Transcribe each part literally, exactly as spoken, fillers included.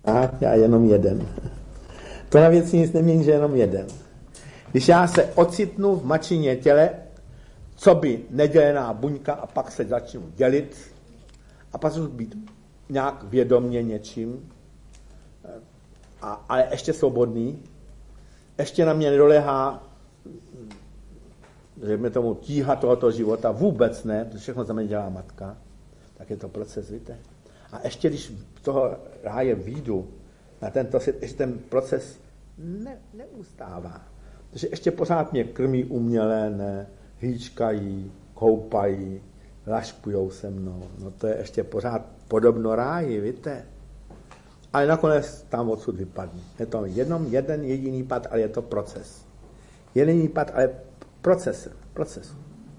A já jenom jeden. To na věci nic nemění, že jenom jeden. Když já se ocitnu v mačině těle, co by nedělená buňka a pak se začnu dělit a pak začnu být nějak vědomně něčím, a, ale ještě svobodný, ještě na mě nedolehá, že mě tomu tíha tohoto života, vůbec ne, protože všechno za mě dělá matka, tak je to proces, víte. A ještě když z toho ráje výjdu na tento svět, ještě ten proces ne, neustává. Protože ještě pořád mě krmí uměle, ne, hýčkají, koupají, laškujou se mnou. No to je ještě pořád podobno ráji, víte. Ale nakonec tam odsud vypadne. Je to jenom jeden jediný pad, ale je to proces. Jediný pad, ale proces. Proces.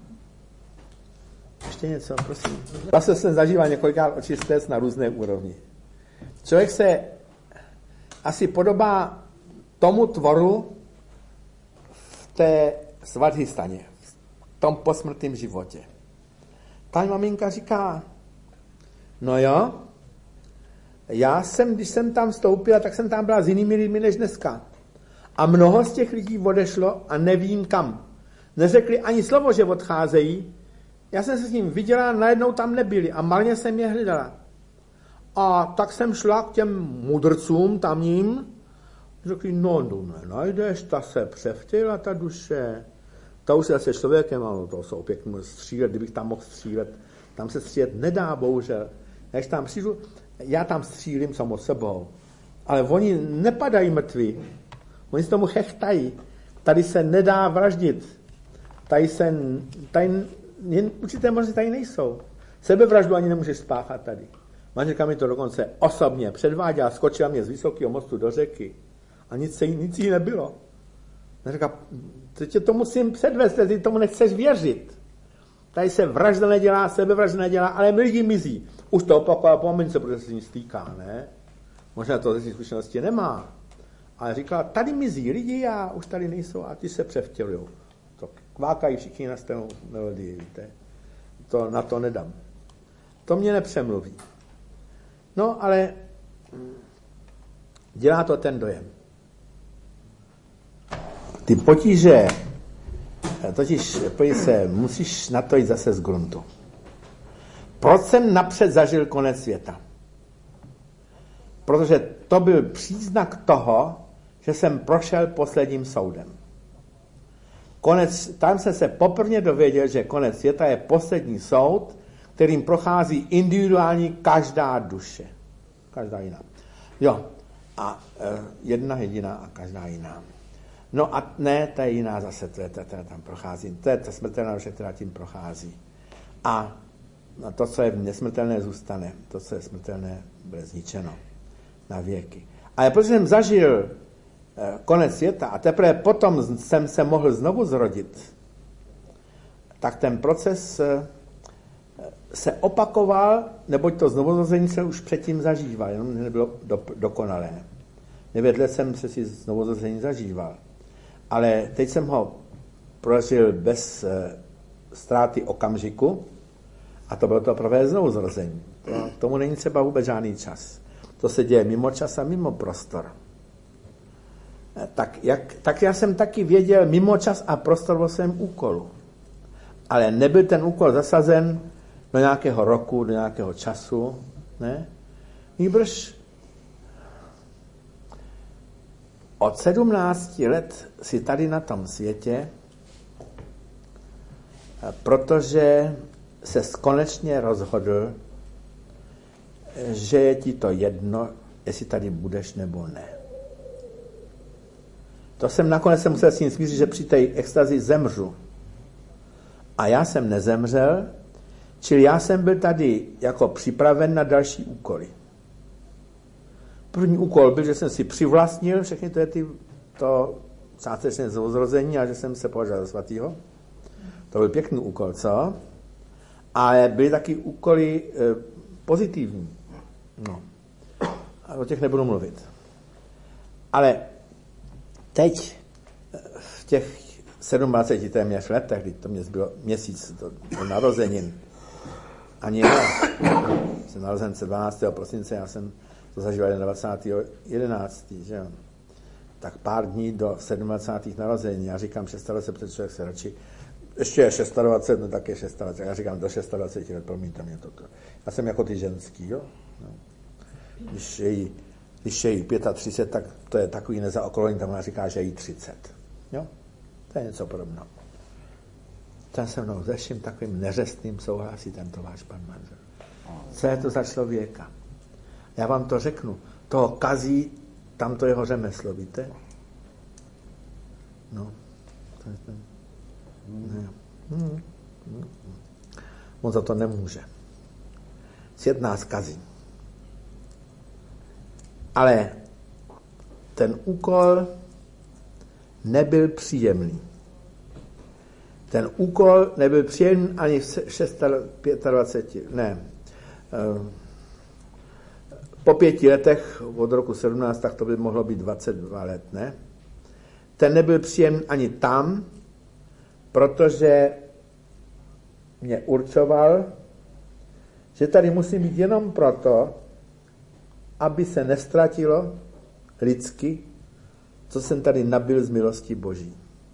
Ještě něco, prosím. Vlastně jsem zažíval několikrát očistec na různé úrovni. Člověk se asi podobá tomu tvoru v té svadhystaně, v tom posmrtném životě. Ta maminka říká, no jo, já jsem, když jsem tam vstoupila, tak jsem tam byla s jinými lidmi než dneska. A mnoho z těch lidí odešlo a nevím kam. Neřekli ani slovo, že odcházejí. Já jsem se s ním viděla, najednou tam nebyli a marně jsem je hledala. A tak jsem šla k těm mudrcům tamním. Řekli, no, no, nenajdeš, ta se převtěla, ta duše. Ta už je se člověkem, ale to jsou pěkně střílet, kdybych tam mohl střílet. Tam se střílet nedá, bohužel. Když tam přijdu, já tam střílím samo sebou. Ale oni nepadají mrtví. Oni se tomu chechtají. Tady se nedá vraždit. Tady se, tady, jen určité možnosti tady nejsou. Sebevraždu ani nemůžeš spáchat tady. Manželka mi to dokonce osobně předváděla, skočila mě z vysokého mostu do řeky. A nic, nic jí nebylo. A říká, tě to musím předvést, ty tomu nechceš věřit. Tady se vražda nedělá, sebevražda nedělá, ale lidi mizí. Už to opakoval po mamince, protože se nic týká, ne? Možná to ze svých zkušenosti nemá. Ale říkala, tady mizí lidi a už tady nejsou a ty se převtělují. To kvákají všichni na stejnou melodii, víte. To na to nedám. To mě nepřemluví. No, ale dělá to ten dojem. Ty potíže, totiž se musíš na to jít zase z gruntu. Proč jsem napřed zažil konec světa? Protože to byl příznak toho, že jsem prošel posledním soudem. Konec, tam jsem se poprvé dověděl, že konec světa je poslední soud, kterým prochází individuální každá duše. Každá jiná. Jo, a e, jedna jediná a každá jiná. No a ne, ta je jiná zase, to je ta, která tam prochází. To je ta smrtelná duše, která tím prochází. A no, to, co je nesmrtelné, zůstane. To, co je smrtelné, bude zničeno na věky. Ale protože jsem zažil e, konec světa a teprve potom jsem se mohl znovu zrodit, tak ten proces e, se opakoval, neboť to znovuzrození se už předtím zažíval, jenom nebylo do, dokonalé. Nevědle jsem se si znovuzrození zažíval. Ale teď jsem ho prožil bez e, ztráty okamžiku a to bylo to prvé znovuzrození. To, tomu není třeba vůbec žádný čas. To se děje mimo čas a mimo prostor. E, tak, jak, tak já jsem taky věděl mimo čas a prostor o svém úkolu. Ale nebyl ten úkol zasazen do nějakého roku, do nějakého času, ne? Nýbrž od sedmnácti let si tady na tom světě, protože se konečně rozhodl, že je ti to jedno, jestli tady budeš nebo ne. To jsem nakonec se musel s tím smířit, že při té extazi zemřu. A já jsem nezemřel, čili já jsem byl tady jako připraven na další úkoly. První úkol byl, že jsem si přivlastnil všechny to, ty, to částečné znovuzrození a že jsem se považoval za svatýho. To byl pěkný úkol, co? Ale byly taky úkoly e, pozitivní. No. A o těch nebudu mluvit. Ale teď v těch sedmdvaceti téměř letech, kdy to mě zbylo měsíc do, do narozenin, ani já jsem narozen dvanáctého prosince, já jsem to zažíval dvacátého jedenáctého že jo. Tak pár dní do sedmdvacátých narození. Já říkám dvacet šest, protože člověk se radši, ještě je dvacet šest, no tak je dvacet šest. Já říkám do dvacet šest let, promiňte mě toto. Já jsem jako ty ženský, jo. No. Když je jí, když je jí třicet pět, tak to je takový nezaokolení, tam ona říká, že je jí třicet. Jo? To je něco podobného. Ten se mnou se vším takovým neřestným souhlasí tento váš pan manžel. Co je to za člověka? Já vám to řeknu. Toho kazí tamto jeho řemeslo, víte? No. To je ten. Ne. Hmm. Hmm. On za to nemůže. Svět nás kazí. Ale ten úkol nebyl příjemný. Ten úkol nebyl příjemný ani v dvaceti pěti, ne. Po pěti letech od roku sedmnáct, tak to by mohlo být dvacet dva let, ne? Ten nebyl příjemný ani tam, protože mě určoval, že tady musím být jenom proto, aby se nestratilo lidsky, co jsem tady nabil z milosti Boží.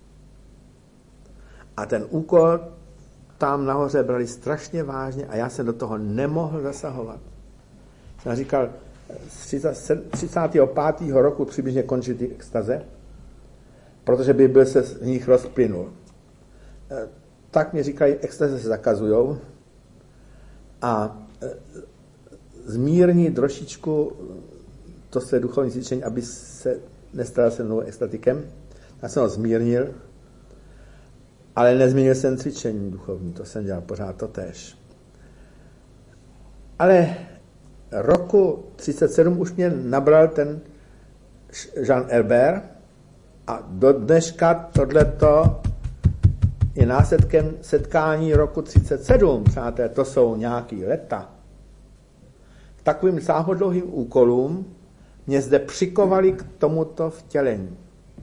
A ten úkol tam nahoře brali strašně vážně a já jsem do toho nemohl zasahovat. Jsem říkal, z třicátého pátého roku přibližně končí ty extaze, protože by byl se z nich rozplynul. Tak mi říkají, extaze se zakazujou a zmírní trošičku to své duchovní cvičení, aby se nestal se mnou extatikem. Já jsem ho zmírnil, ale nezmínil jsem cvičení duchovní, to jsem dělal pořád to též. Ale roku třicet sedm už mě nabral ten Jean Herbert a do dneška tohleto je následkem setkání roku třicet sedm, přátelé, to jsou nějaký leta. Takovým sáhodlouhým úkolům mě zde přikovali k tomuto vtělení.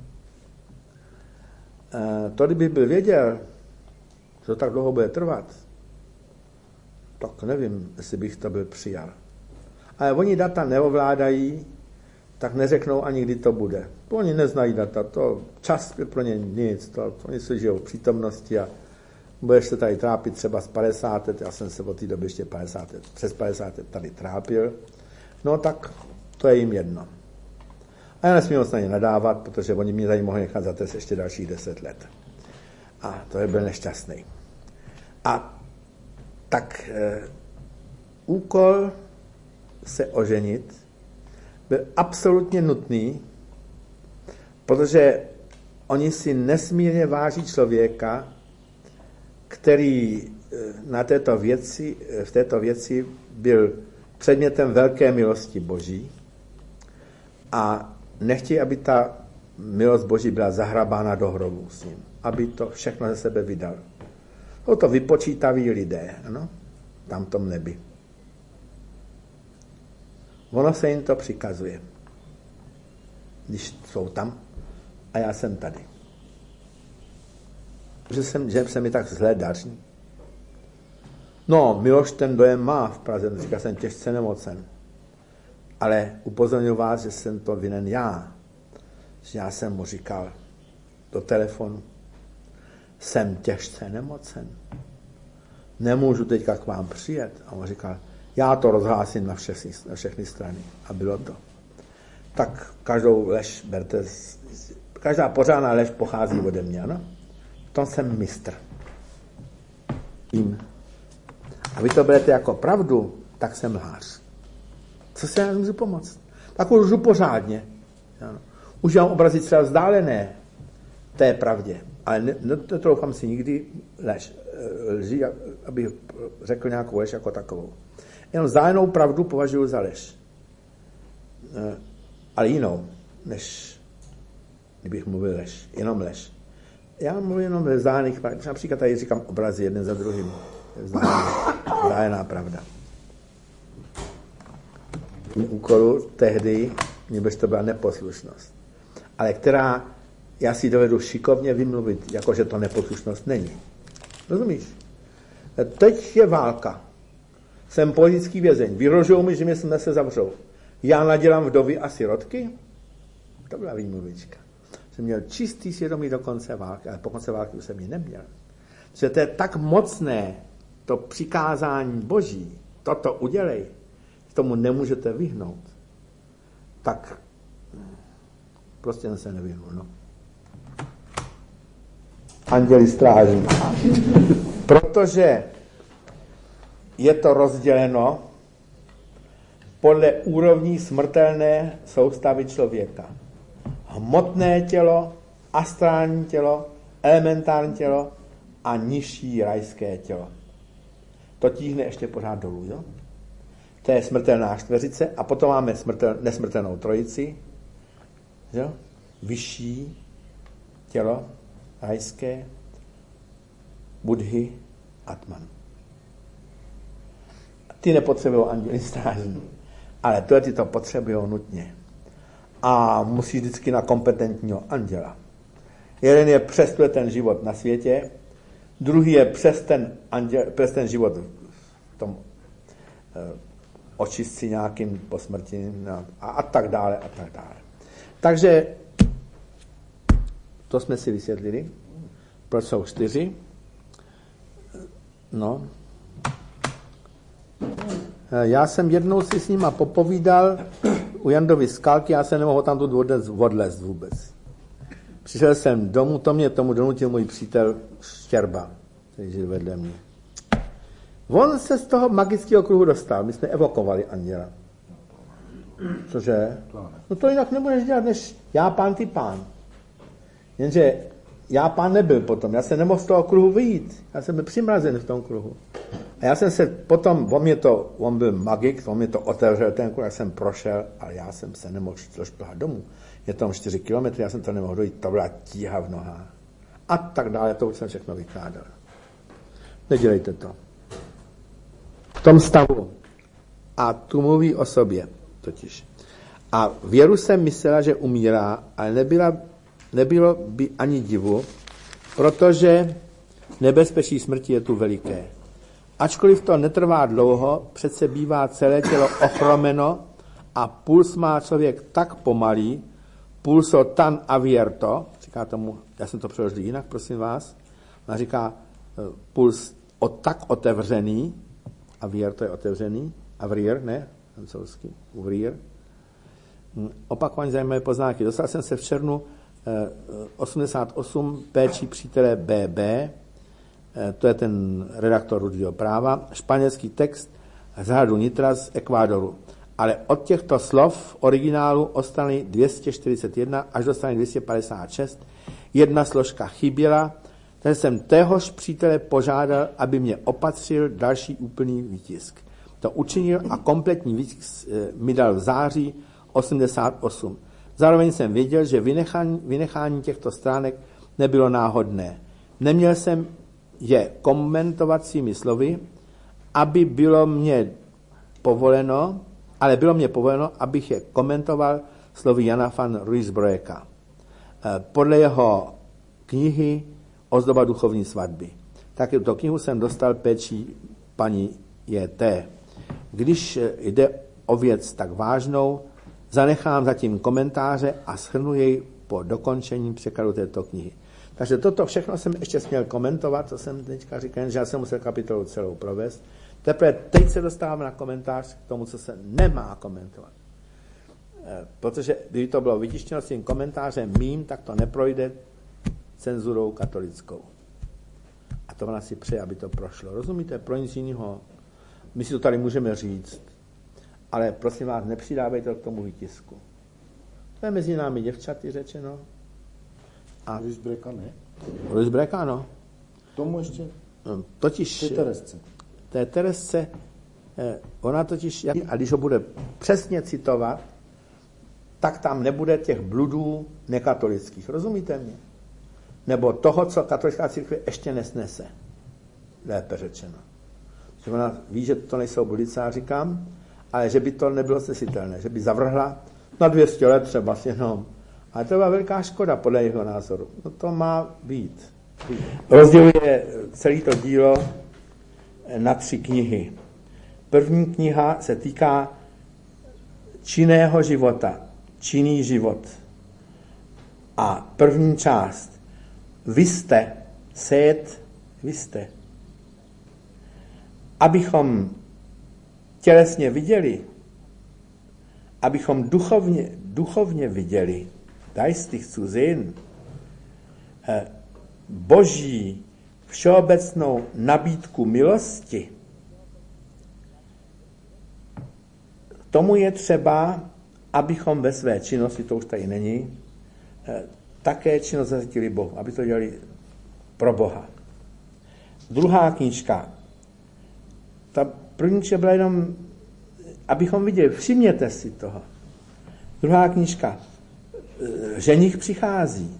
E, to, kdybych byl věděl, že to tak dlouho bude trvat, tak nevím, jestli bych to byl přijal. Ale oni data neovládají, tak neřeknou ani, kdy to bude. Oni neznají data, to čas je pro ně nic, to, oni se žijou v přítomnosti a budeš se tady trápit třeba z padesát let, já jsem se od té doby ještě padesát let, přes padesát let tady trápil, no tak to je jim jedno. A já nesmím moc na ně nadávat, protože oni mě tady mohli nechat za trest ještě dalších deset let. A to je byl nešťastný. A tak e, úkol se oženit byl absolutně nutný, protože oni si nesmírně váží člověka, který na této věci, v této věci byl předmětem velké milosti Boží a nechtějí, aby ta milost Boží byla zahrabána do hrobu s ním, aby to všechno ze sebe vydal. Jsou to vypočítaví lidé, ano, tam tom nebi. Ono se jim to přikazuje, když jsou tam a já jsem tady. Že, jsem, že se mi tak zlé daří. No, Miloš ten dojem má v Praze, říká, jsem těžce nemocen. Ale upozorňuji vás, že jsem to vinen já. Že já jsem mu říkal do telefonu, jsem těžce nemocen. Nemůžu teďka k vám přijet. A on říkal, já to rozhlásím na všechny, na všechny strany. A bylo to. Tak každou lež berte, každá pořádná lež pochází ode mě, ano? V tom jsem mistr. Jím. A vy to berete jako pravdu, tak jsem lhář. Co se já můžu pomoct? Tak už lžu pořádně. Ano. Už mám obrazy třeba vzdálené té pravdě. Ale netroufám si nikdy lež, lži, abych řekl nějakou lež jako takovou. Jenom vzdálenou pravdu považuji za lež. Ale jinou, než kdybych mluvil lež. Jenom lež. Já mluvím jenom ve vzdálených, například tady říkám obrazy jeden za druhým. Vzdálená pravda. Mým úkolu tehdy, nebož to byla neposlušnost. Ale která, já si dovedu šikovně vymluvit, jakože to neposlušnost není. Rozumíš? Teď je válka. Jsem politický vězeň. Vyhrožují mi, že mě se zavřou. Já nadělám vdovy a sirotky? To byla výmluvička. Jsem měl čistý svědomí do konce války, ale po konci války už jsem ji neměl. Že to je tak mocné, to přikázání Boží, toto udělej, tomu nemůžete vyhnout. Tak prostě jsem se nevyhnul, no. Anděli stráží. Protože je to rozděleno podle úrovní smrtelné soustavy člověka. Hmotné tělo, astrální tělo, elementární tělo a nižší rajské tělo. To tíhne ještě pořád dolů, jo? To je smrtelná čtveřice a potom máme smrtel, nesmrtelnou trojici, jo? Vyšší tělo, rajské, Budhy, Atman. Ty nepotřebují anděli strážní, ale to ty to potřebují nutně. A musí vždycky na kompetentního anděla. Jeden je přes ten život na světě, druhý je přes ten, anděl, přes ten život v tom eh, očistci nějakým po smrti no, a, a tak dále a tak dále. Takže to jsme si vysvětlili. Proč jsou čtyři? No. Já jsem jednou si s nima popovídal u Jandovy skalky, já se nemohl tam tu odlézt vůbec. Přišel jsem domů, to mě tomu donutil můj přítel Štěrba, který žil vedle mě. On se z toho magického kruhu dostal, my jsme evokovali anděla. Cože? No to jinak nebudeš dělat, než já pán, ty pán. Jenže já pán nebyl potom, já se nemohl z toho kruhu vyjít, já jsem byl přimrazen v tom kruhu. A já jsem se potom, on, mě to, on byl magik, on mě to otevřel ten kruh, já jsem prošel, ale já jsem se nemohl šplhat domů. Je tam čtyři kilometry, já jsem to nemohl dojít, to byla tíha v nohách. A tak dále, to už jsem všechno vykládal. Nedělejte to. V tom stavu. A tu mluví o sobě, totiž. A věru jsem myslela, že umírá, ale nebyla, nebylo by ani divu, protože nebezpečí smrti je tu veliké. Ačkoliv to netrvá dlouho, přece bývá celé tělo ochromeno a puls má člověk tak pomalý, pulso tan avierto, říká tomu, já jsem to přeložil jinak, prosím vás, ona říká puls o, tak otevřený, avierto je otevřený, avrier, ne, francouzsky, uvrier. Opakovaně zajímavé poznámky. Dostal jsem se v červnu osmdesát osm péčí přítele bé bé, to je ten redaktor Rudého práva, španělský text z hradu Nitra z Ekvádoru. Ale od těchto slov v originálu od strany dvě stě čtyřicet jedna až do strany dvě stě padesát šest jedna složka chyběla, takže jsem téhož přítele požádal, aby mě opatřil další úplný výtisk. To učinil a kompletní výtisk mi dal v září osmdesát osm. Zároveň jsem věděl, že vynechání, vynechání těchto stránek nebylo náhodné. Neměl jsem je komentovat svými slovy, aby bylo mě povoleno, ale bylo mě povoleno, abych je komentoval slovy Jana van Ruysbroeka. Podle jeho knihy Ozdoba duchovní svatby. Tak tu knihu jsem dostal péčí paní J T. Když jde o věc tak vážnou, zanechám zatím komentáře a shrnu jej po dokončení překladu této knihy. Takže toto všechno jsem ještě směl komentovat, co jsem teďka říkal, že já jsem musel kapitolu celou provést. Teprve teď se dostávám na komentář k tomu, co se nemá komentovat. Protože kdyby to bylo vytištěno s tím komentářem mým, tak to neprojde cenzurou katolickou. A to ona si přeje, aby to prošlo. Rozumíte? Pro nic jiného. My si to tady můžeme říct, ale prosím vás, nepřidávejte to k tomu výtisku. To je mezi námi děvčaty řečeno. A Ruysbreka ne? Ruysbreka, no. Tomu ještě? Totiž... Té Teresce. Té Teresce, ona totiž, a když ho bude přesně citovat, tak tam nebude těch bludů nekatolických. Rozumíte mě? Nebo toho, co katolická církve ještě nesnese. Lépe řečeno. Že ona ví, že to nejsou bludice, já říkám, ale že by to nebylo snesitelné, že by zavrhla na dvě stě let třeba jenom. Ale to byla velká škoda podle jeho názoru. No to má být. Rozděluje celé to dílo na tři knihy. První kniha se týká činného života, činný život. A první část, vy jste, sét, vy jste. Abychom tělesně viděli, abychom duchovně, duchovně viděli, geistig zu sehen, boží všeobecnou nabídku milosti, tomu je třeba, abychom ve své činnosti, to už tady není, také činnost zasvětili Bohu, aby to dělali pro Boha. Druhá knížka. Ta první knížka byla jenom, abychom viděli, všimněte si toho. Druhá knížka. Ženich přichází.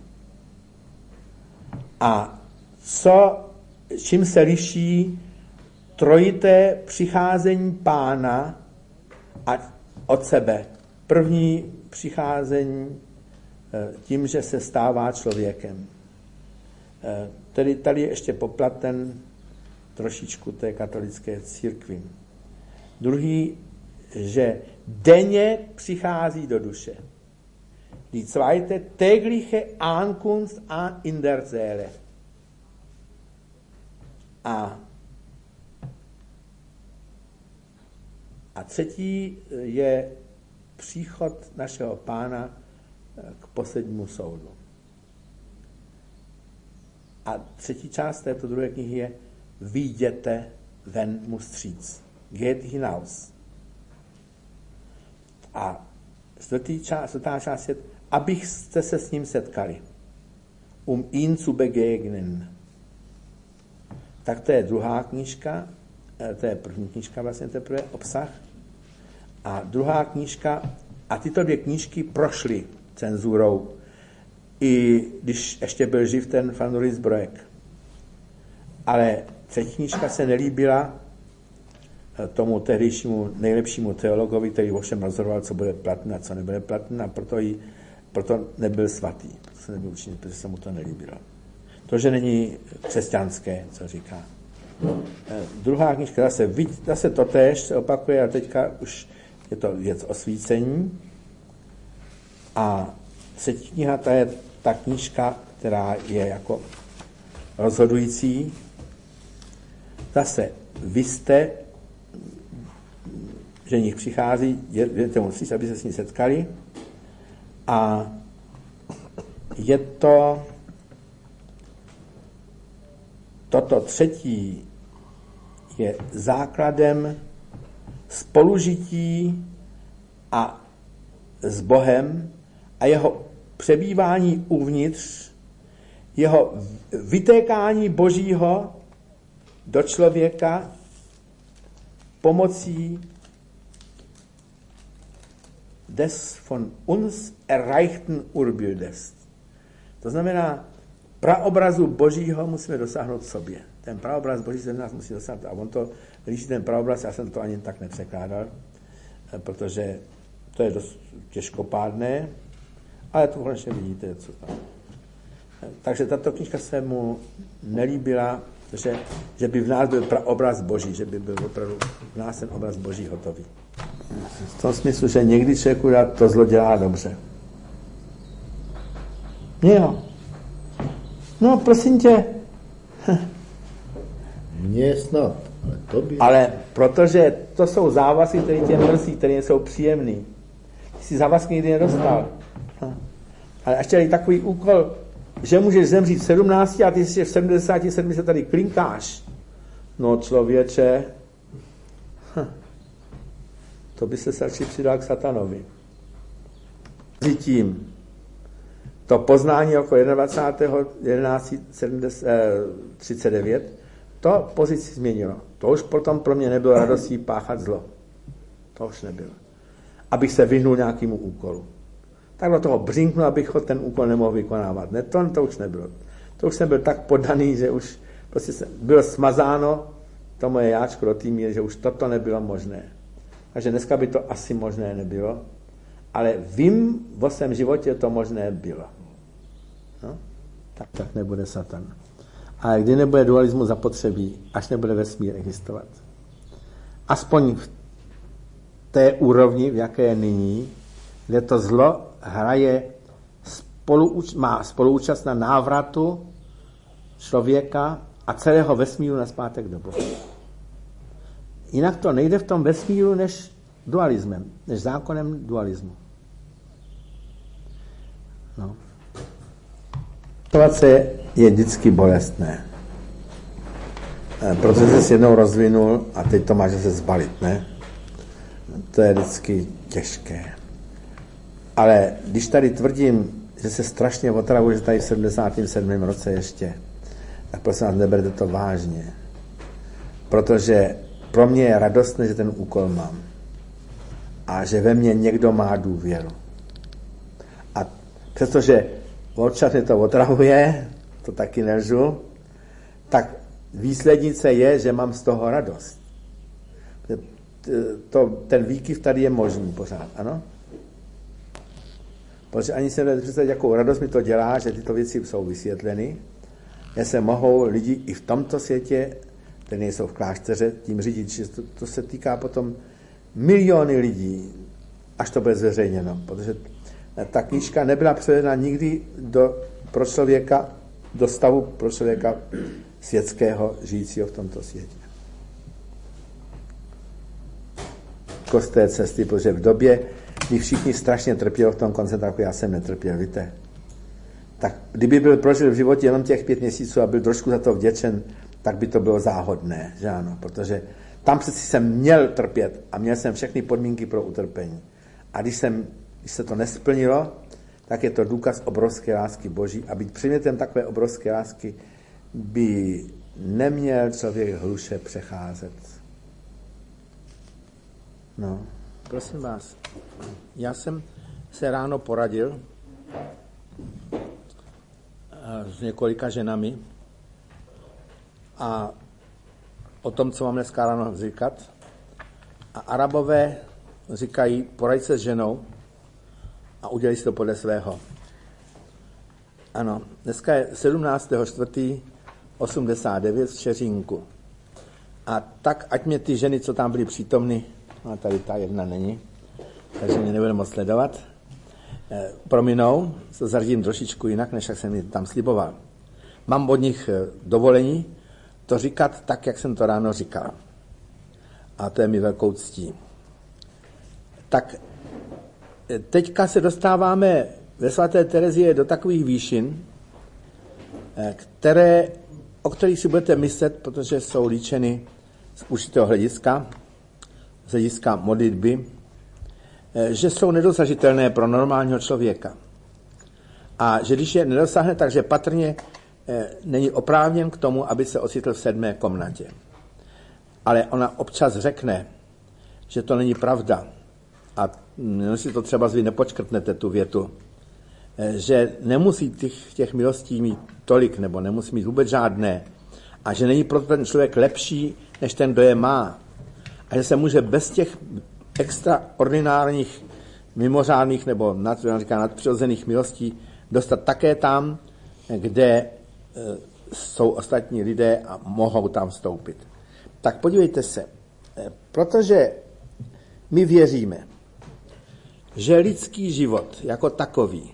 A co, čím se liší trojité přicházení Pána a od sebe. První přicházení tím, že se stává člověkem. Tedy tady je ještě poplaten trošičku té katolické církvi. Druhý, že denně přichází do duše. Die zweite, tägliche Ankunft in der Seele. A, a třetí je příchod našeho Pána k poslednímu soudu. A třetí část této druhé knihy je vyjděte ven mu vstříc. Geht hinaus. A čtvrtý část, čtvrtá část je, abyste se s ním setkali. Um ihn zu begegnen. Tak to je druhá knížka, to je první knížka, vlastně teprve obsah. A druhá knížka, a tyto dvě knížky prošly cenzurou, i když ještě byl živ ten Fandoris Brojek. Ale třetí knížka se nelíbila tomu tehdejšímu nejlepšímu teologovi, který ovšem rozhodoval, co bude platné a co nebude platné, a proto, jí, proto nebyl svatý. To se nebyl učinit, protože se mu to nelíbilo. To, že není křesťanské, co říká. Druhá knížka zase, zase totéž se opakuje, a teďka už je to věc osvícení. A třetí kniha, ta je ta knížka, která je jako rozhodující. Zase vy jste, ženich přichází, jdete musíš, aby se s ní setkali. A je to toto třetí je základem spolužití a s Bohem a jeho přebývání uvnitř, jeho vytékání Božího do člověka pomocí des von uns erreichten Urbildes. To znamená, praobrazu Božího musíme dosáhnout v sobě. Ten praobraz Boží se v nás musí dosáhnout. A on to líší ten praobraz, já jsem to ani tak nepřekládal, protože to je dost těžkopádné, ale tu konečně vidíte, co tam. Takže tato knížka se mu nelíbila, že, že by v nás byl praobraz Boží, že by byl opravdu v nás ten obraz Boží hotový. V tom smyslu, že někdy člověku to zlo dělá dobře. Jo. No, prosím tě. Mně snad, ale to by... Ale protože to jsou závazky, které tě mrzí, které jsou příjemný. Ty jsi závazky nikdy nedostal. Ale ještě je takový úkol, že můžeš zemřít v sedmnácti a ty jsi v sedmdesáti sedmi se tady klinkáš. No člověče, to by se radši přidal k satanovi. Tím to poznání jako dvacátého prvního jedenáctého třicet devět, to pozici změnilo. To už potom pro mě nebylo radostí páchat zlo. To už nebylo. Abych se vyhnul nějakému úkolu. Tak do toho břinknu, abych ten úkol nemohl vykonávat. Ne, to, to už nebylo. To už jsem byl tak podaný, že už prostě bylo smazáno to moje jáčko do té míry, že už toto nebylo možné. Takže dneska by to asi možné nebylo, ale vím, v svém životě to možné bylo. No? Tak, tak nebude Satan. A kdy nebude dualismu zapotřebí, až nebude vesmír existovat. Aspoň té úrovni, v jaké je nyní, kde to zlo hraje spolu, má spoluúčast na návratu člověka a celého vesmíru nazpátek do Boha. Jinak to nejde v tom vesmíru než dualismem, než zákonem dualismu. No. Situace je vždycky bolestné. Protože jsi se jednou rozvinul a teď to máš se zbalit, ne? To je vždycky těžké. Ale když tady tvrdím, že se strašně otravuji, že tady v sedmdesátém sedmém roce ještě, tak prosím vás, neberte to vážně. Protože pro mě je radostné, že ten úkol mám. A že ve mně někdo má důvěru. A přestože občas mě to otravuje, to taky nelžu, tak výslednice je, že mám z toho radost. To, ten výkyv tady je možný pořád, ano? Protože ani se nevědět představit, jakou radost mi to dělá, že tyto věci jsou vysvětleny. Já se mohou lidi i v tomto světě, které nejsou v klášteře, tím řídit, že to, to se týká potom miliony lidí, až to bude zveřejněno. Protože ta knížka nebyla převedena nikdy do, pro člověka, do stavu pro člověka světského, žijícího v tomto světě. Z té cesty, protože v době, kdy všichni strašně trpěli v tom koncentráku, já jsem netrpěl, víte. Tak kdyby byl prožil v životě jenom těch pět měsíců a byl trošku za to vděčen, tak by to bylo záhodné, že ano, protože tam přeci jsem měl trpět a měl jsem všechny podmínky pro utrpení. A když, jsem, když se to nesplnilo, tak je to důkaz obrovské lásky Boží a být předmětem takové obrovské lásky by neměl člověk hluše přecházet. No, prosím vás, já jsem se ráno poradil s několika ženami a o tom, co mám dneska ráno říkat. A Arabové říkají, poraď se s ženou a udělej si to podle svého. Ano, dneska je sedmnáctého čtvrtého osmdesát devět v Čeřínku. A tak, ať mě ty ženy, co tam byly přítomny, a tady ta jedna není, takže mě nebude moc sledovat, e, prominou, to zařídím trošičku jinak, než jak jsem mi tam sliboval. Mám od nich dovolení to říkat tak, jak jsem to ráno říkal. A to je mi velkou ctí. Tak teďka se dostáváme ve svaté Terezie do takových výšin, které, o kterých si budete myslet, protože jsou líčeny z určitého hlediska, z hlediska modlitby, že jsou nedosažitelné pro normálního člověka. A že když je nedosáhne, takže patrně není oprávněn k tomu, aby se ocitl v sedmé komnatě. Ale ona občas řekne, že to není pravda. A si to třeba vy nepočkrtnete tu větu, že nemusí těch, těch milostí mít tolik, nebo nemusí mít vůbec žádné. A že není proto ten člověk lepší, než ten, kdo je má. A že se může bez těch extraordinárních, mimořádných nebo nad, říká, nadpřirozených milostí dostat také tam, kde e, jsou ostatní lidé a mohou tam vstoupit. Tak podívejte se, e, protože my věříme, že lidský život jako takový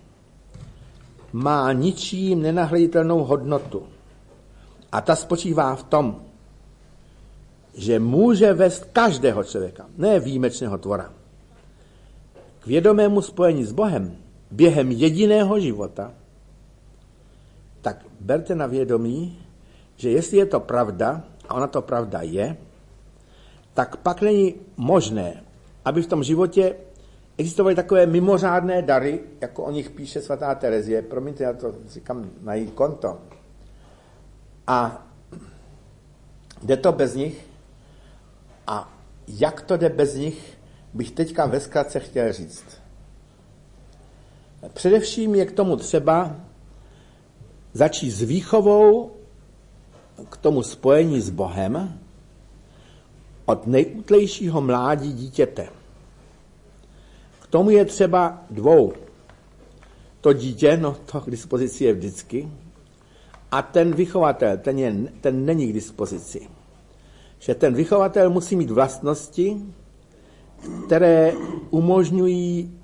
má ničím nenahraditelnou hodnotu. A ta spočívá v tom, že může vést každého člověka, ne výjimečného tvora, k vědomému spojení s Bohem během jediného života, tak berte na vědomí, že jestli je to pravda, a ona to pravda je, tak pak není možné, aby v tom životě existovaly takové mimořádné dary, jako o nich píše svatá Terezie. Promiňte, já to říkám na její konto. A jde to bez nich? A jak to jde bez nich, bych teďka ve zkratce chtěl říct. Především je k tomu třeba začít s výchovou k tomu spojení s Bohem od nejútlejšího mládí dítěte. K tomu je třeba dvou. To dítě, no to k dispozici je vždycky, a ten vychovatel, ten, je, ten není k dispozici. Že ten vychovatel musí mít vlastnosti, které umožňují,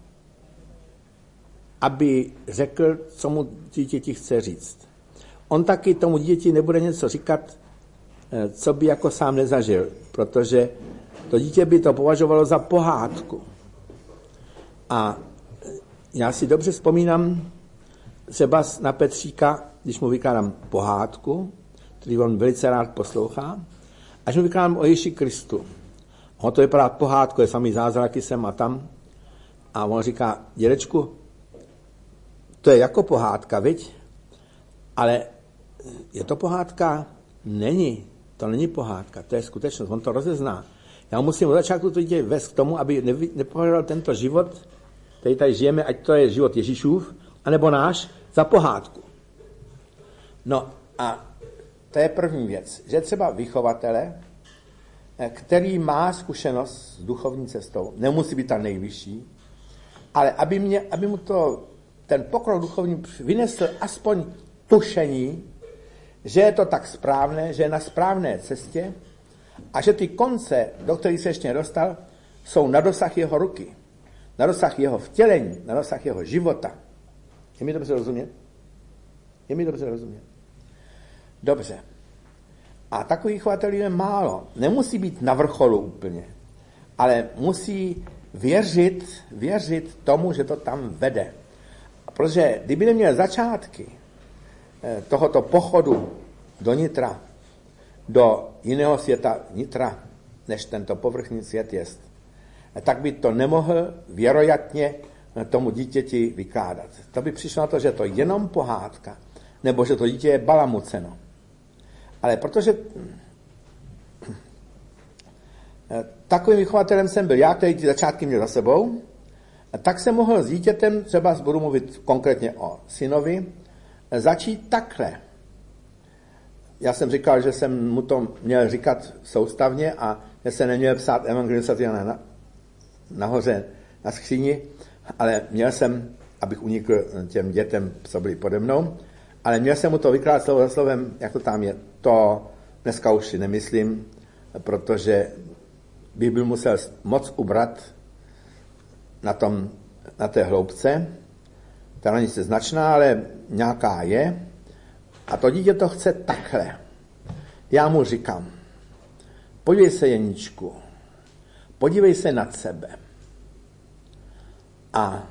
aby řekl, co mu dítěti chce říct. On taky tomu dítěti nebude něco říkat, co by jako sám nezažil, protože to dítě by to považovalo za pohádku. A já si dobře vzpomínám třeba na Petříka, když mu vykládám pohádku, který on velice rád poslouchá, až mu vykládám o Ježíši Kristu. Ono to vypadá pohádku, je samý zázraky sem a tam. A on říká, dědečku, to je jako pohádka, viď? Ale je to pohádka? Není. To není pohádka, to je skutečnost, on to rozezná. Já musím od začátku to dítě vést k tomu, aby nepovažoval tento život, který tady žijeme, ať to je život Ježíšův, anebo náš, za pohádku. No a to je první věc, že třeba vychovatele, který má zkušenost s duchovní cestou, nemusí být ta nejvyšší, ale aby, mě, aby mu to, ten pokrok duchovní vynesl aspoň tušení, že je to tak správné, že je na správné cestě a že ty konce, do kterých se ještě nedostal, jsou na dosah jeho ruky, na dosah jeho vtělení, na dosah jeho života. Je mi dobře rozumět? Je mi dobře rozumět? Dobře. A takových chovatelů je málo. Nemusí být na vrcholu úplně, ale musí věřit, věřit tomu, že to tam vede. Protože kdyby neměl začátky tohoto pochodu do nitra, do jiného světa nitra, než tento povrchní svět jest, tak by to nemohl věrojatně tomu dítěti vykládat. To by přišlo na to, že je to jenom pohádka, nebo že to dítě je balamuceno. Ale protože takovým vychovatelem jsem byl já, který ty začátky měl za sebou, tak jsem mohl s dítětem, třeba budu mluvit konkrétně o synovi, začít takhle. Já jsem říkal, že jsem mu to měl říkat soustavně a že se neměl psát evangelizace na, nahoře na skříni, ale měl jsem, abych unikl těm dětem, co byli pode mnou, ale měl jsem mu to vykládat slovo za slovem, jak to tam je. To dneska už si nemyslím, protože bych byl musel moc ubrat na, tom, na té hloubce. Ta není se značná, ale nějaká je. A to dítě to chce takhle. Já mu říkám, podívej se, Jeníčku, podívej se nad sebe. A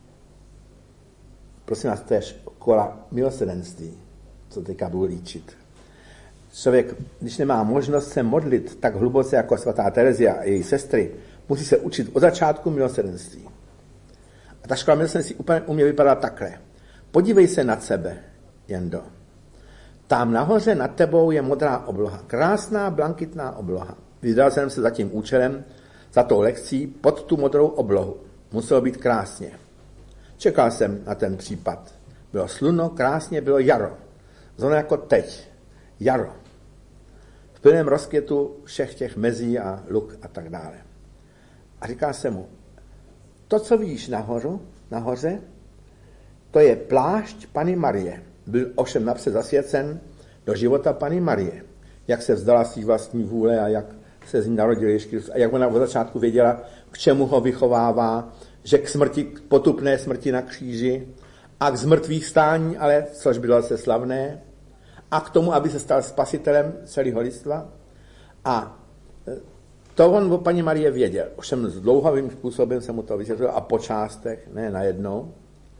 prosím vás, to je škola milosrdenství, co teďka budu líčit. Člověk, když nemá možnost se modlit tak hluboce jako svatá Terezia a její sestry, musí se učit od začátku milosrdenství. A ta škola milosrdenství úplně u mě vypadá takhle. Podívej se nad sebe, Jendo. Tam nahoře nad tebou je modrá obloha. Krásná, blankitná obloha. Vydal jsem se za tím účelem, za tou lekcí, pod tu modrou oblohu. Muselo být krásně. Čekal jsem na ten případ. Bylo sluno, krásně, bylo jaro. Zrovna jako teď. Jaro. V plném rozkvětu všech těch mezí a luk a tak dále. A říkal jsem mu, to, co vidíš nahoru, nahoře, to je plášť Panny Marie. Byl ovšem napřed zasvěcen do života Panny Marie. Jak se vzdala svých vlastní vůle a jak se z ní narodil Ježíš Kristus a jak ona od začátku věděla, k čemu ho vychovává, že k smrti, k potupné smrti na kříži a k zmrtvých stání, ale což bylo se slavné, a k tomu, aby se stal spasitelem celého lidstva. A to on o Panně Marie věděl. Ovšem s dlouhavým způsobem se mu to vysvětlil a po částech, ne najednou.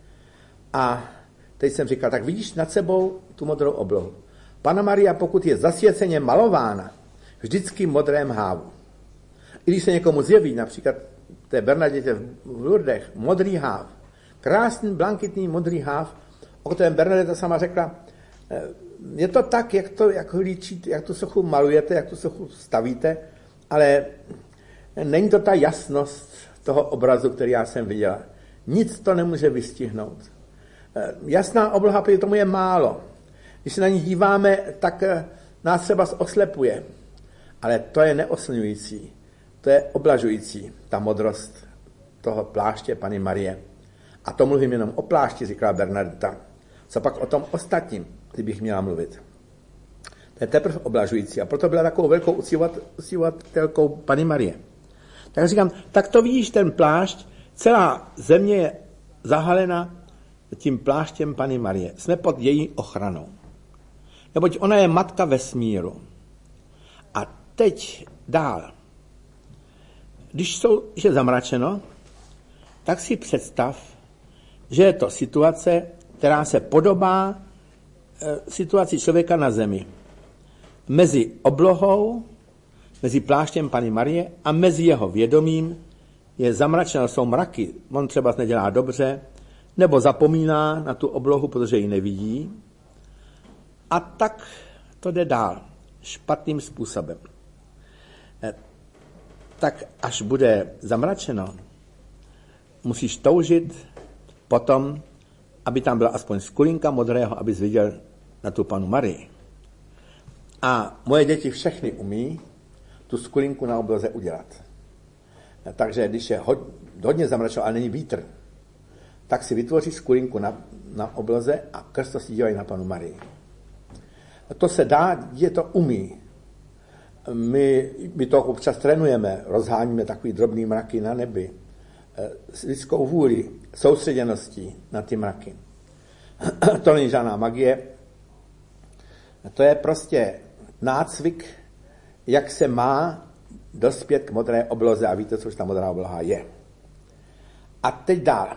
A teď jsem říkal, tak vidíš nad sebou tu modrou oblohu. Panna Maria, pokud je zasvěceně malována, vždycky v modrém hávu. I když se někomu zjeví, například té Bernadette v Lourdech, modrý háv, krásný, blankitný modrý háv, o kterém Bernadette sama řekla, je to tak, jak to, jak líčíte, jak tu sochu malujete, jak tu sochu stavíte, ale není to ta jasnost toho obrazu, který já jsem viděla. Nic to nemůže vystihnout. Jasná obloha proti tomu je málo. Když se na ní díváme, tak nás třeba oslepuje. Ale to je neoslňující. To je oblažující, ta modrost toho pláště Panny Marie. A to mluvím jenom o plášti, říkala Bernadetta. Co pak o tom ostatním, kdybych měla mluvit. To je teprve oblažující. A proto byla takovou velkou uctivovatelkou Panny Marie. Tak říkám, tak to vidíš ten plášť, celá země je zahalena tím pláštěm Panny Marie. Jsme pod její ochranou. Neboť ona je matka vesmíru. A teď dál. Když jsou, je zamračeno, tak si představ, že je to situace, která se podobá e, situaci člověka na zemi. Mezi oblohou, mezi pláštěm Panny Marie a mezi jeho vědomím je zamračeno, jsou mraky. On třeba nedělá dobře, nebo zapomíná na tu oblohu, protože ji nevidí. A tak to jde dál, špatným způsobem. E, tak až bude zamračeno, musíš toužit potom, aby tam byla aspoň skulinka modrého, abys viděl na tu Pannu Marii. A moje děti všechny umí tu skulinku na obloze udělat. Takže když je hodně zamračeno, ale není vítr, tak si vytvoří skulinku na, na obloze a krsto si dívají na Pannu Marii. To se dá, je to umí. My, my to občas trénujeme, rozháníme takový drobný mraky na nebi, s lidskou vůli, soustředěností na ty mraky. To není žádná magie, to je prostě nácvik, jak se má dospět k modré obloze a víte, co už ta modrá obloha je. A teď dál.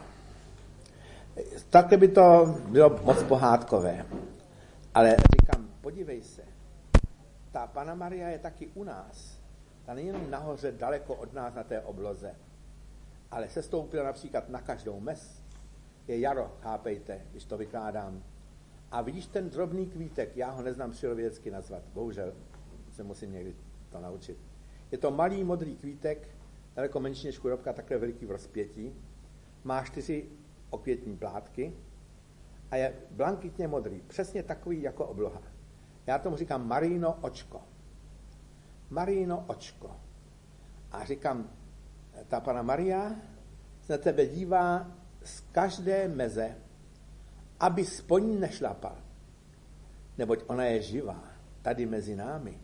Takhle by to bylo moc pohádkové, ale říkám, podívej se, ta Panna Maria je taky u nás. Ta není jenom nahoře, daleko od nás na té obloze, ale se stoupila například na každou mes. Je jaro, chápejte, když to vykládám. A vidíš ten drobný kvítek, já ho neznám přírodovědecky nazvat, bohužel se musím někdy to naučit. Je to malý modrý kvítek, daleko menší než chudobka, takhle veliký v rozpětí. Má čtyři okvětní plátky a je blankitně modrý, přesně takový jako obloha. Já tomu říkám Marijino očko. Marijino očko. A říkám, ta Panna Maria se na tebe dívá z každé meze, aby po ní nešlapal. Neboť ona je živá, tady mezi námi.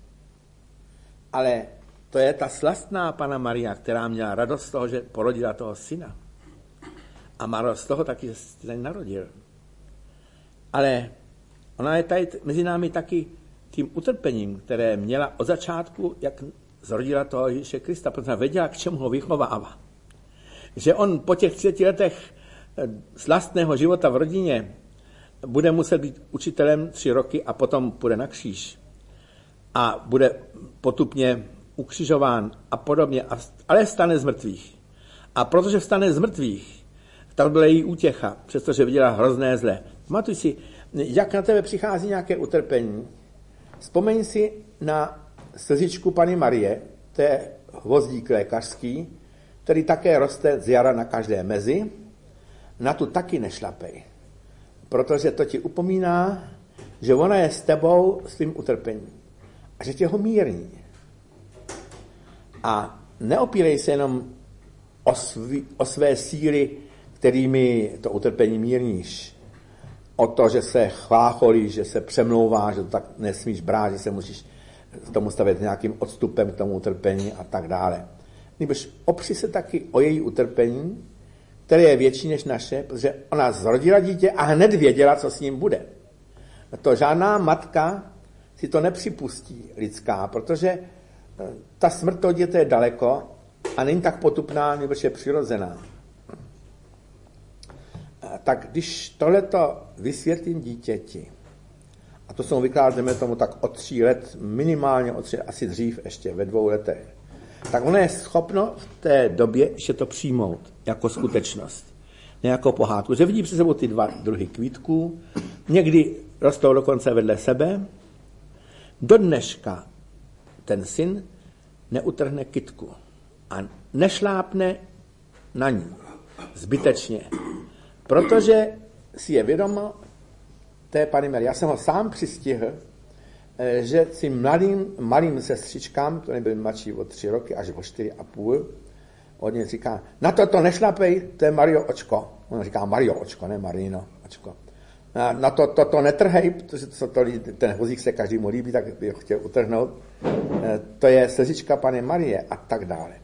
Ale to je ta slastná Panna Maria, která měla radost z toho, že porodila toho syna. A má radost z toho taky, že se tady narodil. Ale ona je tady mezi námi taky tím utrpením, které měla od začátku, jak zrodila toho Ježíše Krista, protože věděla, k čemu ho vychovává. Že on po těch třiceti letech slastného života v rodině bude muset být učitelem tři roky a potom půjde na kříž. A bude potupně ukřižován a podobně, ale vstane z mrtvých. A protože vstane z mrtvých, tak byla její útěcha, přestože viděla hrozné zlé. Pamatuj si, jak na tebe přichází nějaké utrpení. Vzpomeň si na slzičku Panny Marie, to je hvozdík lékařský, který také roste z jara na každé mezi. Na tu taky nešlapej, protože to ti upomíná, že ona je s tebou s tvým utrpením a že tě ho mírní. A neopírej se jenom o, svý, o své síly, kterými to utrpení mírníš. O to, že se chlácholíš, že se přemlouváš, že to tak nesmíš brát, že se musíš tomu stavět nějakým odstupem k tomu utrpení a tak dále. Nebož opři se taky o její utrpení, které je větší než naše, protože ona zrodila dítě a hned věděla, co s ním bude. To žádná matka si to nepřipustí lidská, protože ta smrt toho dítěte je daleko a není tak potupná, nebož je přirozená. Tak když tohleto vysvětlím dítěti, a to se vykládáme tomu tak od tří let, minimálně od tří, asi dřív ještě, ve dvou letech, tak ono je schopno v té době ještě to přijmout jako skutečnost, ne jako pohádku. Že vidí před sebou ty dva druhy kvítků, někdy rostou dokonce vedle sebe. Do dneška ten syn neutrhne kytku a nešlápne na ní zbytečně, protože si je vědomo té Panny Marie. Já jsem ho sám přistihl, že si mladým, malým sestřičkám, to nebyly mladší o tři roky, až o čtyři a půl, od něj říká, na to to nešlapej, to je Mario očko. On říká Mario očko, ne Marino očko. Na to to, to netrhej, protože to, to, ten hozík se každému líbí, tak by ho chtěl utrhnout. To je slzička Panny Marie a tak dále.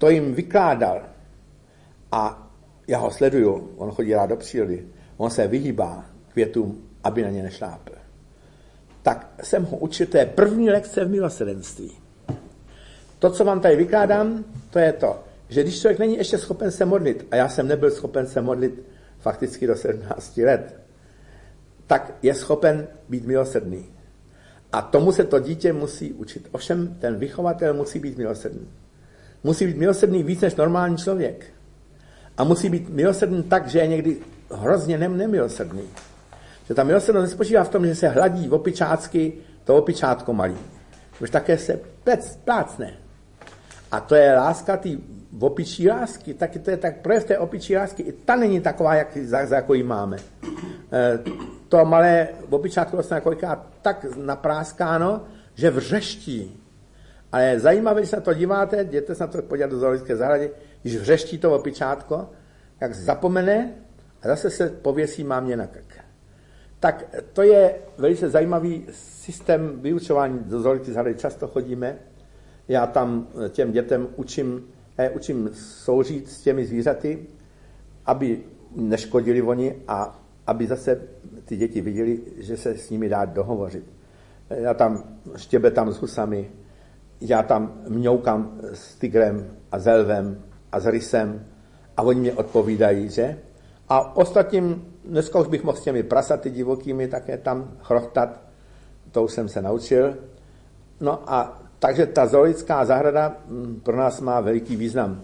to jim vykládal a já ho sleduju, on chodí rád do přírody, on se vyhýbá květům, aby na ně nešlápl. Tak jsem ho učil, to je první lekce v milosrdenství. To, co vám tady vykládám, to je to, že když člověk není ještě schopen se modlit, a já jsem nebyl schopen se modlit fakticky do sedmnácti let, tak je schopen být milosrdný. A tomu se to dítě musí učit. Ovšem ten vychovatel musí být milosrdný. Musí být milosrdný víc než normální člověk. A musí být milosrdný tak, že je někdy hrozně nem nemilosrdný. Že ta milosrdnost nespočívá v tom, že se hladí v opičácky to opičátko malý. Už také se plec, plácne. A to je láska té opičí lásky, taky to je tak projev té opičí lásky. I ta není taková, jak, za, za jakou ji máme. E, to malé opičátko dostane kolikrát tak napráskáno, že vřeští. Ale je zajímavé, když se na to díváte, jděte se na to podívat do zoologické zahradě, když vřeští to opičátko, jak zapomene a zase se pověsí mámě na krk. Tak to je velice zajímavý systém vyučování do zoologické zahrady. Často chodíme, já tam těm dětem učím, já učím soužít s těmi zvířaty, aby neškodili oni a aby zase ty děti viděli, že se s nimi dá dohovořit. Já tam štěbetám s husami, já tam mňoukám s tigrem a s lvem a s rysem a oni mě odpovídají, že? A ostatním, dneska už bych mohl s těmi prasaty divokými také tam chrochtat, to už jsem se naučil. No a takže ta zoologická zahrada pro nás má veliký význam.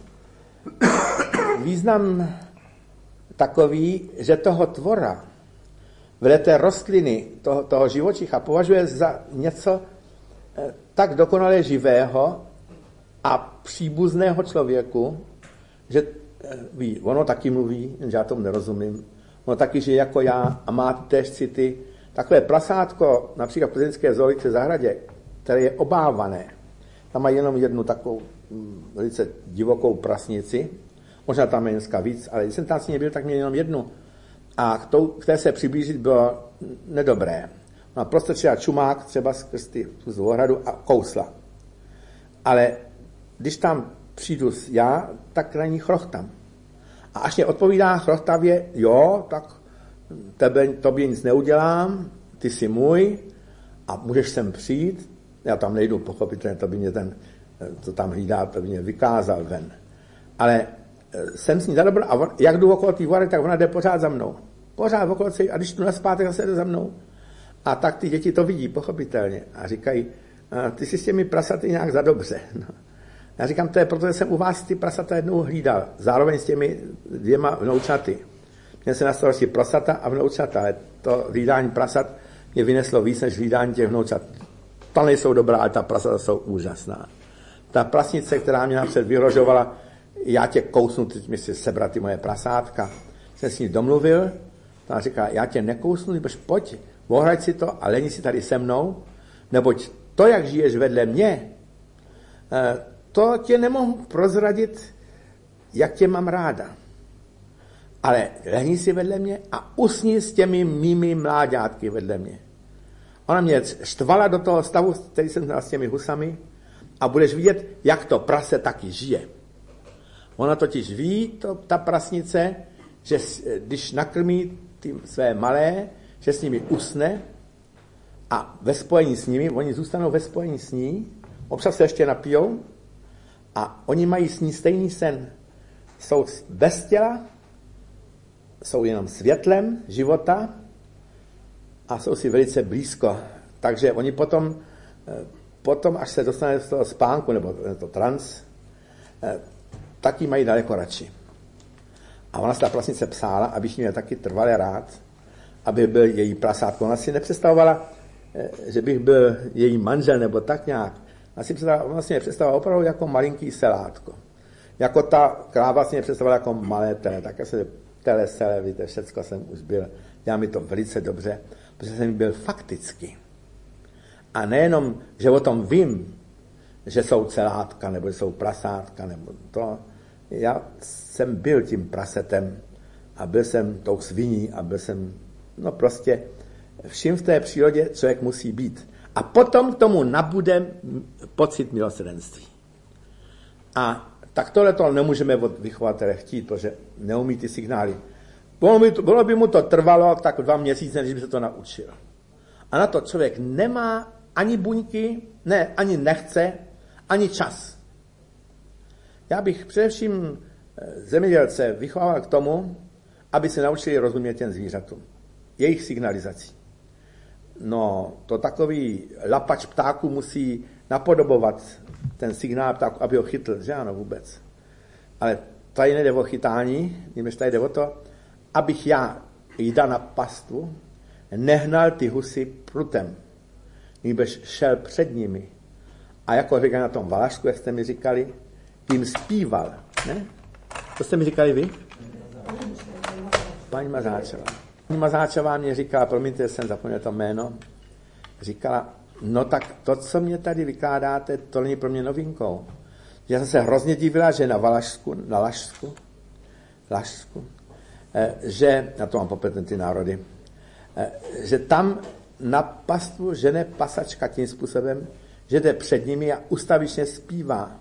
Význam takový, že toho tvora, vedle té rostliny, toho, toho živočicha považuje za něco tak dokonale živého a příbuzného člověku, že ví, ono taky mluví, jenže já tomu nerozumím, ono taky žije jako já a má též city. Takové prasátko, například v plzeňské zoologické zahradě, které je obávané, tam má jenom jednu takovou velice divokou prasnici, možná tam je dneska víc, ale když jsem tam s ní byl, tak měl jenom jednu. A k, tou, k té se přiblížit bylo nedobré. Ona prostě třeba čumák třeba skrz ty, tu zvohradu a kousla. Ale když tam přijdu já, tak na ní chrochtám. A až mě odpovídá chrochtavě, jo, tak tebe, tobě nic neudělám, ty jsi můj a můžeš sem přijít. Já tam nejdu, pochopitelně, to by mě ten, co tam hlídá, to by mě vykázal ven. Ale jsem s ní za dobro a on, jak jdu okolo té vory, tak ona jde pořád za mnou. Pořád okolo a když jdu naspátek, zase jde za mnou. A tak ty děti to vidí, pochopitelně. A říkají, ty jsi s těmi prasaty nějak za dobře. No. Já říkám, to je proto, že jsem u vás ty prasata jednou hlídal. Zároveň s těmi dvěma vnoučaty. Měl jsem na starosti prasata a vnoučata, ale to hlídání prasat mě vyneslo víc než hlídání těch vnoučat. To nejsou dobrá, ale ta prasata jsou úžasná. Ta prasnice, která mě napřed vyhrožovala, já tě kousnu, teď mi si sebrat ty moje prasátka. Jsem s ní domluvil, ta říká, já tě nekousnu, nebož pojď, ohraj si to a leni si tady se mnou, neboť to, jak žiješ vedle mě, to tě nemohu prozradit, jak tě mám ráda. Ale lehni si vedle mě a usni s těmi mými mláďátky vedle mě. Ona mě štvala do toho stavu, který jsem měl s těmi husami a budeš vidět, jak to prase taky žije. Ona totiž ví, to, ta prasnice, že když nakrmí ty své malé, že s nimi usne a ve spojení s nimi, oni zůstanou ve spojení s ní, občas se ještě napijou a oni mají s ní stejný sen. Jsou bez těla, jsou jenom světlem života a jsou si velice blízko. Takže oni potom, potom až se dostane z toho spánku, nebo to trans, taky mají daleko radši. A ona se ta prasnice psála, abych měl taky trvale rád, aby byl její prasátko. Ona si nepředstavovala, že bych byl její manžel nebo tak nějak. Ona si vlastně představovala opravdu jako malinký selátko. Jako ta kráva si mě představovala jako malé tele. Tak se tele, sele, víte, všecko jsem už byl. Já mi to velice dobře, protože jsem byl fakticky. A nejenom, že o tom vím, že jsou celátka, nebo že jsou prasátka, nebo to. Já jsem byl tím prasetem a byl jsem tou sviní a byl jsem, no prostě vším v té přírodě člověk musí být. A potom k tomu nabude pocit milosrdenství. A Tak tohle to nemůžeme od vychovatele chtít, protože neumí ty signály. Bylo by, to, bylo by mu to trvalo tak dva měsíce, než by se to naučil. A na to člověk nemá ani buňky, ne, ani nechce, ani čas. Já bych především zemědělce vychovával k tomu, aby se naučili rozumět těm zvířatům. Jejich signalizací. No, to takový lapač ptáku musí napodobovat ten signál ptáku, aby ho chytl, že ano, vůbec. Ale tady nejde o chytání, než tady jde o to, abych já jda na pastvu, nehnal ty husy prutem, nýbrž šel před nimi. A jako říkají na tom Valašsku, jak jste mi říkali, tím zpíval. Ne? To jste mi říkali vy? Paní Mazáčová. Paní Mazáčová mě říkala, promiňte, jsem zapomněl to jméno, říkala, no tak to, co mě tady vykládáte, to není pro mě novinkou. Já jsem se hrozně divila, že na Valašsku, na Lašsku, Lašsku, že, na to mám popletné ty národy, že tam na pastvu žene pasačka tím způsobem, že jde před nimi a ustavičně zpívá.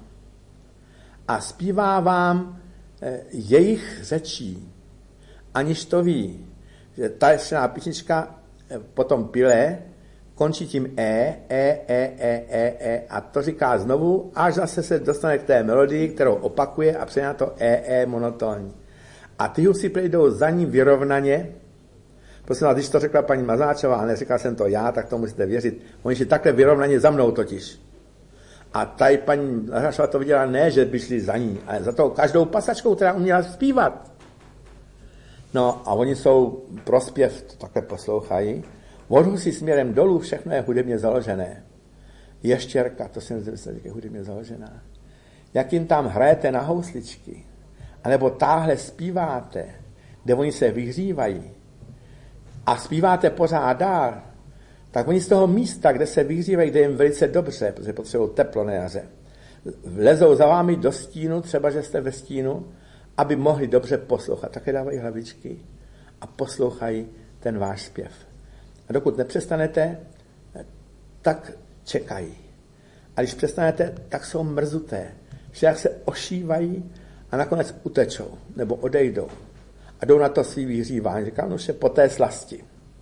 A zpívá vám jejich řečí, aniž to ví, že ta ještě písnička potom pile, končí tím E, E, E, E, E, E a to říká znovu, až zase se dostane k té melodii, kterou opakuje a přeje na to E, E monotónní. A ty husy prejdou za ní vyrovnaně. Prosím vás, když to řekla paní Mazáčová, a neřekla jsem to já, tak to musíte věřit. Oni šli takhle vyrovnaně za mnou totiž. A tady paní Mazáčová to viděla, ne, že by šli za ní, ale za tou každou pasačkou, která uměla zpívat. No a oni jsou prospěv, to takhle poslouchají. Od husy směrem dolů všechno je hudebně založené. Ještěrka, to si myslím, že je hudebně založená. Jak jim tam hrajete na housličky, anebo táhle zpíváte, kde oni se vyhřívají a zpíváte pořád dál, tak oni z toho místa, kde se vyhřívají, kde jim velice dobře, protože potřebují teplo na jaře, vlezou za vámi do stínu, třeba že jste ve stínu, aby mohli dobře poslouchat. Také dávají hlavičky a poslouchají ten váš zpěv. A dokud nepřestanete, tak čekají. A když přestanete, tak jsou mrzuté. Však se ošívají a nakonec utečou, nebo odejdou. A jdou na to svý vyhřívání. Říkám, no, že po té slasti.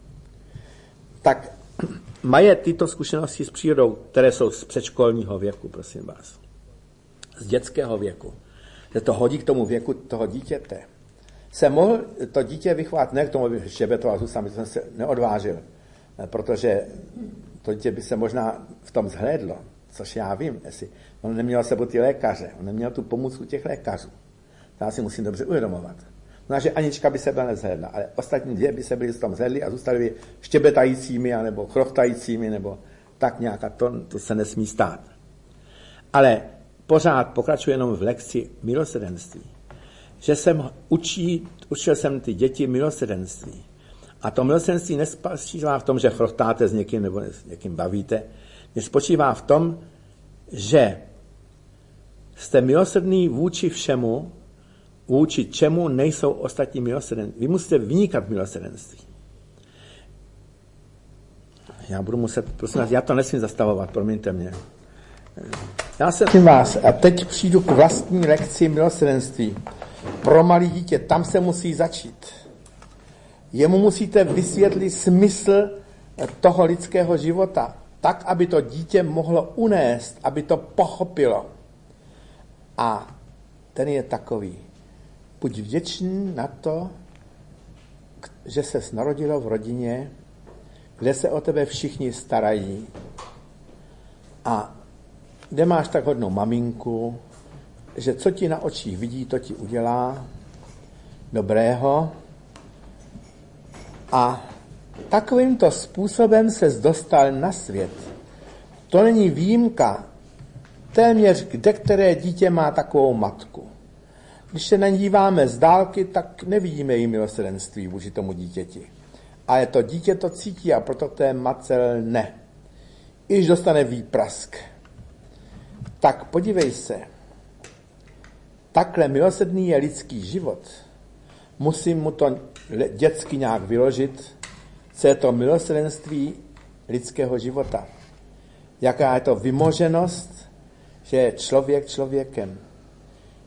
Tak mají tyto zkušenosti s přírodou, které jsou z předškolního věku, prosím vás. Z dětského věku. Že to hodí k tomu věku toho dítěte. Se mohl to dítě vychovat ne k tomu, aby štěbetoval zůstami, to jsem se neodvážil. Protože to dítě by se možná v tom zhlédlo, což já vím, jestli on neměl sebou ty lékaře, on neměl tu pomůcku těch lékařů. To já si musím dobře uvědomovat. No, že Anička by se byla nezhlédla, ale ostatní dvě by se byly v tom zhlédli a zůstaly by štěbetajícími, nebo chrochtajícími, nebo tak nějak, a to, to se nesmí stát. Ale pořád pokračuje jenom v lekci milosrdenství. Že jsem učí, učil jsem ty děti milosrdenství. A to milosrdenství nespočívá v tom, že chrochtáte s někým nebo s někým bavíte. Nespočívá v tom, že jste milosrdný vůči všemu, vůči čemu nejsou ostatní milosrdenství. Vy musíte vynikat v milosrdenství. Já budu muset, prosím vás, já to nesmím zastavovat, promiňte mě. Já se prosím vás, a teď přijdu k vlastní lekci milosrdenství. Pro malé dítě, tam se musí začít. Jemu musíte vysvětlit smysl toho lidského života, tak, aby to dítě mohlo unést, aby to pochopilo. A ten je takový. Buď vděčný na to, že ses narodilo v rodině, kde se o tebe všichni starají a kde máš tak hodnou maminku, že co ti na očích vidí, to ti udělá dobrého. A takovýmto způsobem ses dostal na svět. To není výjimka. Téměř kde které dítě má takovou matku. Když se na ní díváme z dálky, tak nevidíme jí milosrdenství vůči tomu dítěti. Ale to dítě to cítí a proto té matce ne. I když dostane výprask. Tak podívej se. Takhle milosrdný je lidský život. Musím mu to dětsky nějak vyložit, co je to milosrdenství lidského života. Jaká je to vymoženost, že je člověk člověkem.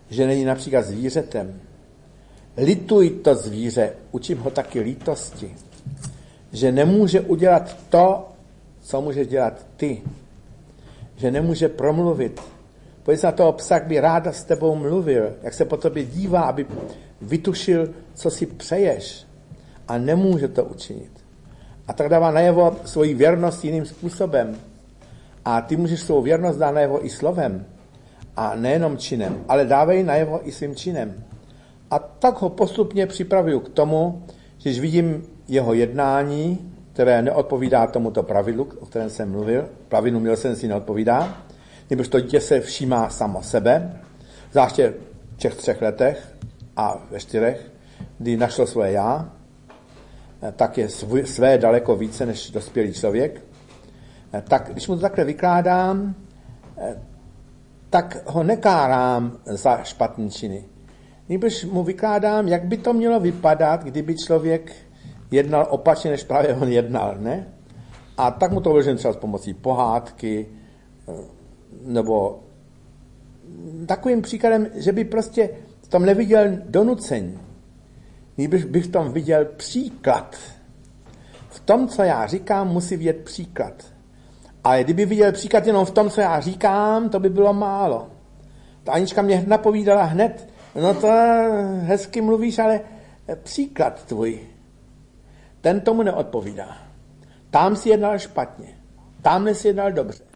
že není například zvířetem. Lituj to zvíře, učím ho taky lítosti, že nemůže udělat to, co můžeš dělat ty, že nemůže promluvit. Pojď se na toho psa, jak by ráda s tebou mluvil, jak se po tobě dívá, aby vytušil, co si přeješ, a nemůže to učinit. A tak dává najevo svoji věrnost jiným způsobem. A ty můžeš svou věrnost dát najevo i slovem, a nejenom činem, ale dávej najevo i svým činem. A tak ho postupně připravuju k tomu, že když vidím jeho jednání, které neodpovídá tomuto pravidlu, o kterém jsem mluvil, pravidlu milosedenství neodpovídá, nebož to dítě se všímá samo sebe, zvláště v těch třech letech a ve čtyřech, kdy našlo svoje já, tak je své daleko více než dospělý člověk. Tak když mu to takhle vykládám, tak ho nekárám za špatné činy. Nebož mu vykládám, jak by to mělo vypadat, kdyby člověk jednal opačně, než právě on jednal, ne? A tak mu to vložím třeba s pomocí pohádky, nebo takovým příkladem, že by prostě v tom neviděl donucení. Nebož bych v tom viděl příklad. V tom, co já říkám, musí vidět příklad. Ale kdyby viděl příklad jenom v tom, co já říkám, to by bylo málo. Ta Anička mě napovídala hned, no to hezky mluvíš, ale příklad tvůj, ten tomu neodpovídá. Tam si jednal špatně, tam si jednal dobře.